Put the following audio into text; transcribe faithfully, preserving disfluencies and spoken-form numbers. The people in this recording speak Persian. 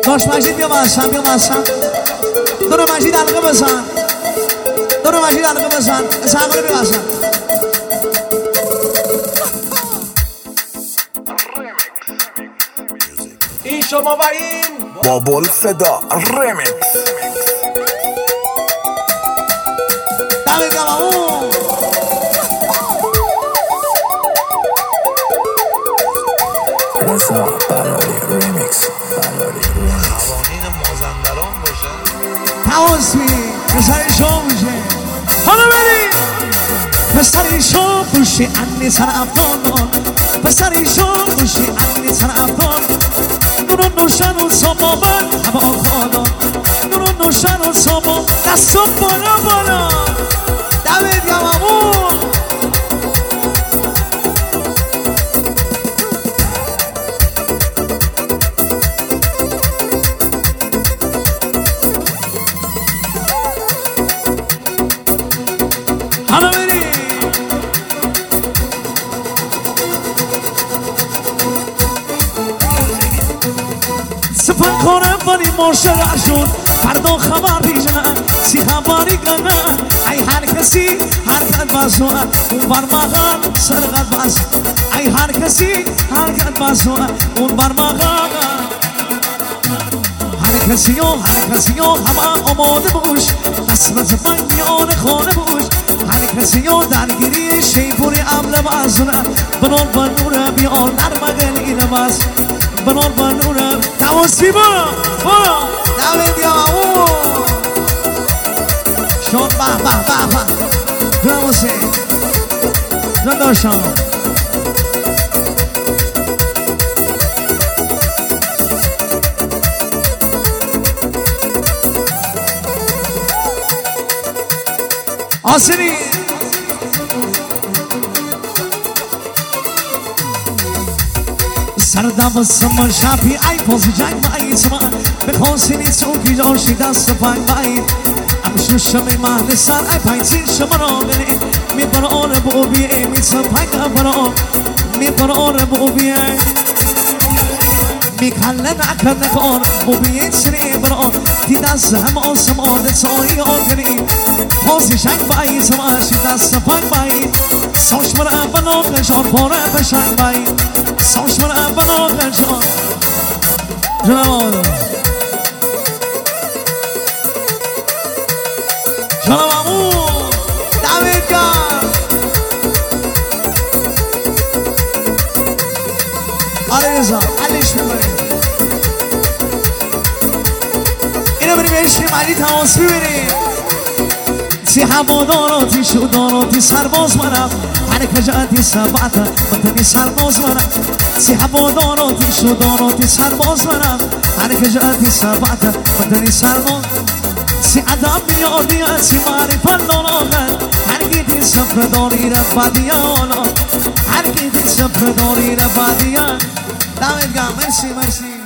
داش مجید بیا باشم بیا باشم دور مجید حلقه بزن دور مجید حلقه بزن اسحاق بیا باشم این شما و این بابل فدا رمیکس دمید گم اون رضا بلاری رمیکس بلاری رمیکس قوانین مازندران باشه حواسمی پسری شو بوشه حالا بریم پسری شو بوشه انی سر افغان پسری شو بوشه انی سر افغان نورو نوشن و صبا من هوا خانا نورو نوشن و صبا دست و بالا بالا دمید گم امون حالا بریم سپن کنم بانی مشرع شد فردا خبر بیجن سی خبری کنن ای هر کسی حرکت بسوه اون بر مغان سرقت بس ای هر کسی حرکت بسوه اون بر مغان هر کسی و هر کسی و همه آماده باش قسمت بنیان خانه باش هر کسی و درگیری شیپوری عمل بازونه بنور بنوره بیان نرمگلی نماز بنور بنوره نواسی برا برا دمید یا او شون به به به به نواسی نداشتم آسینی سردم سمر شبی ای پوز جنگ بایی سمان بکن سینی سوکی جاشی دست پنگ بایی امشو شمی محل سر ای پایزین شما را بینی می بران بوبیه می سپنگ بران می بران بوبیه می کلن اکر نکن بوبیه سری بران تی دست هم آسمان سایی آتنی پوزی جنگ بایی سمان شی دست پنگ بایی سوش برا بنا قشار پاره بشنگ بایی سوش برا بنا قشار جناب جناب امون دمید گم آره رضا حلش میبریم اینو بریم بهشیم علی تماس ببینیم سی هواداراتی شداراتی سرباز منم هر کجاتی سبعت وطنی سرباز منم سی هواداراتی شداراتی سرباز منم هر کجاتی سبعت وطنی سرباز سی ادب میادی سی معرفت داراغن هر گیتی سفر داری رفادیان هر گیتی سفر داری رفادیان دمید گم مرسی مرسی